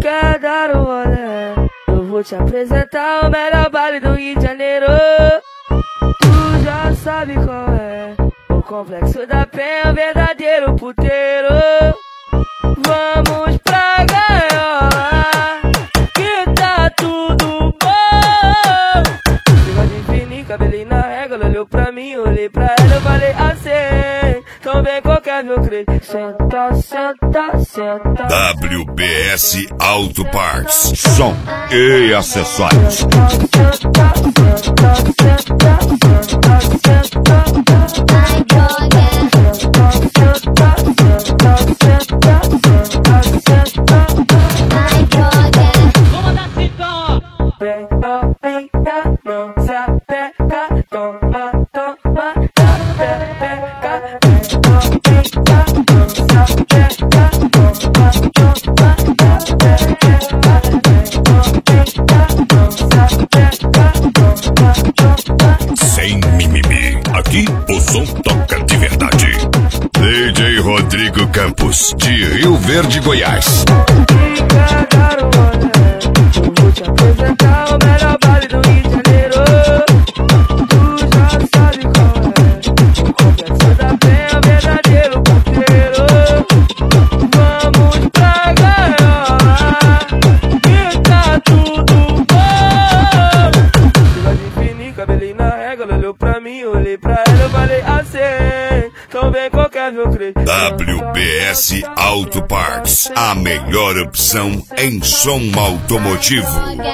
quer dar um rolê, eu vou te apresentar o melhor baile do Rio de Janeiro. Tu já sabe qual é, o Complexo da Penha, o verdadeiro puteiro. Vamos pra gaiola, que tá tudo bom. Chegou de fininho, cabelinho na régua, ela olhou pra mim, eu olhei pra ela, eu falei assim: então vem qualquer meu crê. Senta, senta, senta. WBS Auto Parts, som e acessórios. Não se apega, toma, toma, sem mimimi, aqui o som toca de verdade. DJ Rodrigo Campos, de Rio Verde, Goiás. Eu vou te apresentar o melhor baile do Rio de Janeiro. Tu já sabe qual é, o Complexo da Penha, o verdadeiro puteiro. Vamos pra gaiola, que tá tudo bom. Chegou de fininho, cabelinho na régua, ela olhou pra mim, eu olhei pra ela, eu falei assim: então vem qualquer meu crê. WBS Auto Parts, a melhor opção em som automotivo.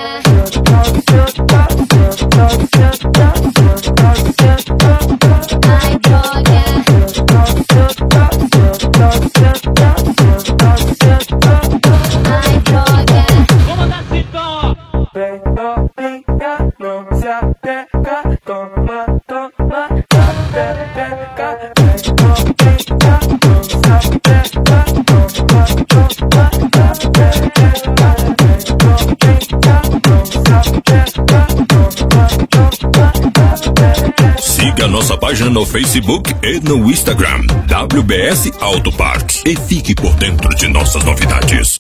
Não se apega, toma, toma, peca. Siga nossa página no Facebook e no Instagram, WBS Auto Parts, e fique por dentro de nossas novidades.